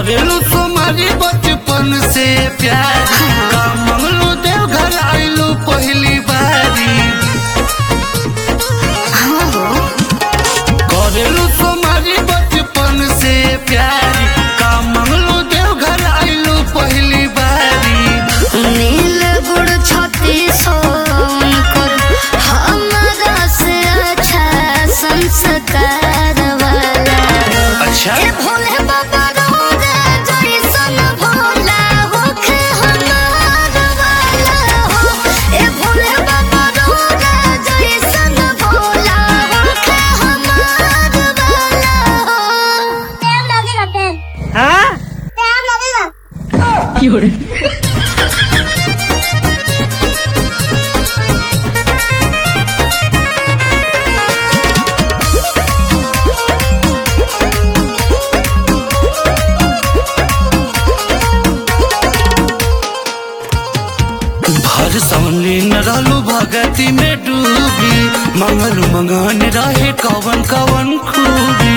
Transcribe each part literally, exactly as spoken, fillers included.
करेलू तुम्हारी बचपन से प्यार का मंगलू देव घर आइलू पहली बारी करेलू तुम्हारी बचपन से प्यार का मंगलू देव घर आइलू पहली बारी नील गुड़ छती सोन कर हमारा से अच्छा संस्कार वाला अच्छा ए भोले बाबा रोजा जैसन भोला होखे हमार वाला हो ए भोले बाबा रोजा जैसन भोला होखे हमार वाला हो टाइम लगेगा टाइम हाँ टाइम लगेगा क्यों रे भर सौनी न रहलू भगती में डूबी मंगलू मंगन रहे कवन कवन खूबी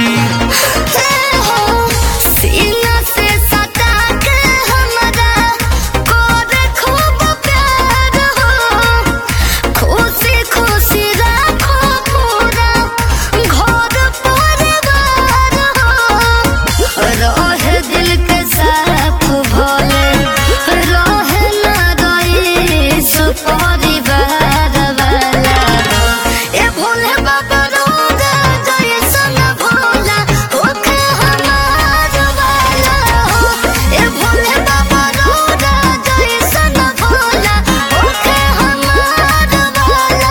सीना से सटा के हमरा कोरे खूब प्यार हो खुशी खुशी राखो पूरा घर परिवार हो रहे दिल के साफ भोले रहे ना रईस परिवार वाला ए भोले बाबा रोजा जैसन भोला होखे हमार वाला हो ए भोले बाबा रोजा जैसन भोला होखे हमार वाला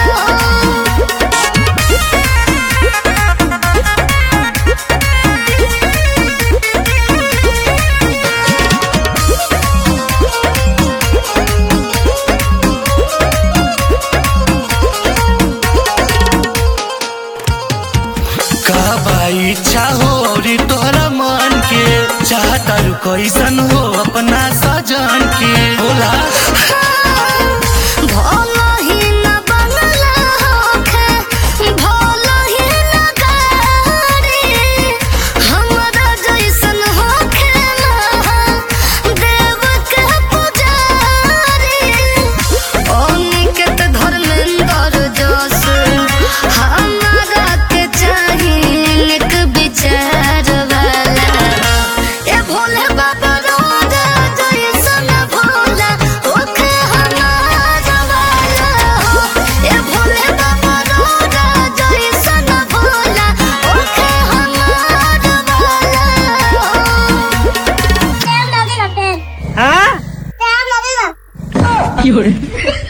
का बाई इच्छा हो और तोहरा मन के चाहता रू कैसन हो अपना सजन के बोला भोला ही न बंगला होखे भोला ही न गाड़ी हमरा जैसन होखे ना देव के पुजारी अनिकेत धर्मेंद्र जोश हमरा के चाही निक विचार वाला ए भोले बाबा रोजा जैसन भोला होखे हमार वाला हो ए भोले बाबा रोजा जैसन भोला होखे हमार वाला हो टाइम लगेगा टाइम हाँ टाइम लगेगा क्यों रे